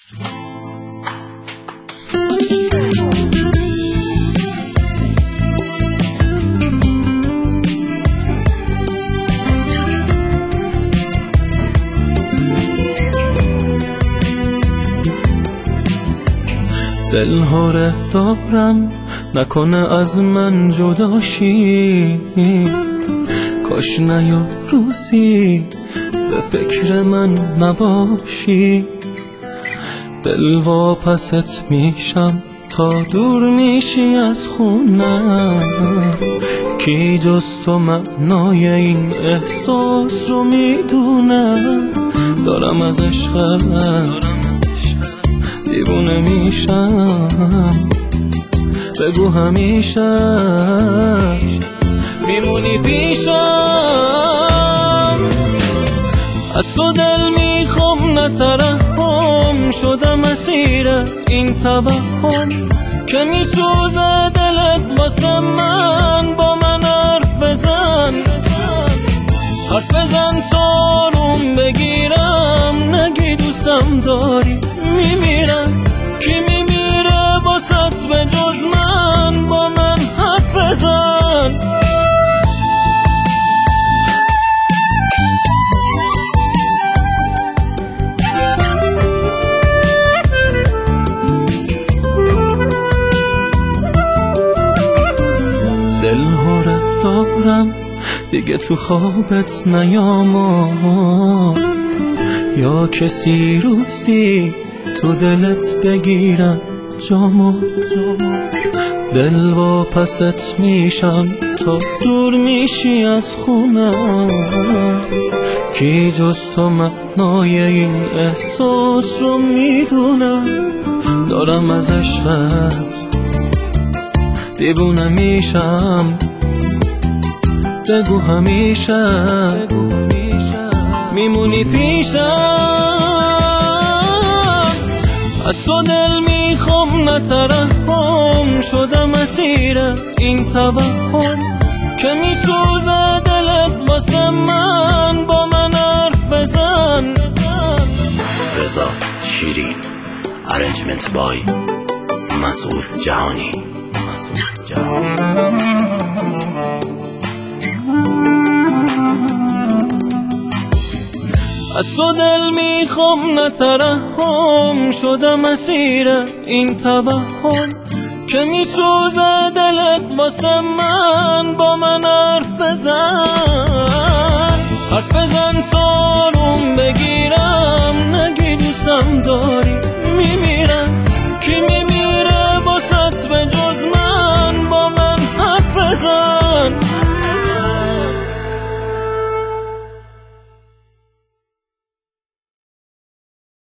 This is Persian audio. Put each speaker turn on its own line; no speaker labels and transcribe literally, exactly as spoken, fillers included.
دلها ره دارم نکنه از من جداشی، کاش نیا روزی به فکر من نباشی. دل واپست میشم تا دور میشی از خونم، کی جز تو معنای این احساس رو میدونم. دارم از عشقت دیوونه میشم، بگو همیشه میمونی پیشم. از تو دل میخوام نترحم، شدم اسیر این توهم که میسوزه دلت واسه من. با من حرف بزن حرف بزن تا روم بگیرم، نگی دوستم داری میمیرم. کی میمیره باست به جز من؟ با من حرف بزن. دلها رو دارم دیگه تو خوابت نیام، یا کسی روزی تو دلت بگیرم جامو. دل واپست میشم تا دور میشی از خونم، کی جز تو معنای این احساس رو میدونم. دارم از عشقت دیوونه میشم، بگو همیشه میمونی پیشم. از تو دل میخوام نترحم، شدم اسیر این توهم که میسوزه دلت واسه من. با من حرف بزن.
رضا شیرین، ارنجمنت بای مسئول جهانی. مسئول جهانی.
از تو دل میخوام نترحم، شدم اسیر این توهم که میسوزه دلت واسه من. با من حرف بزن حرف بزن تا روم بگیرم، نگی دوستم داری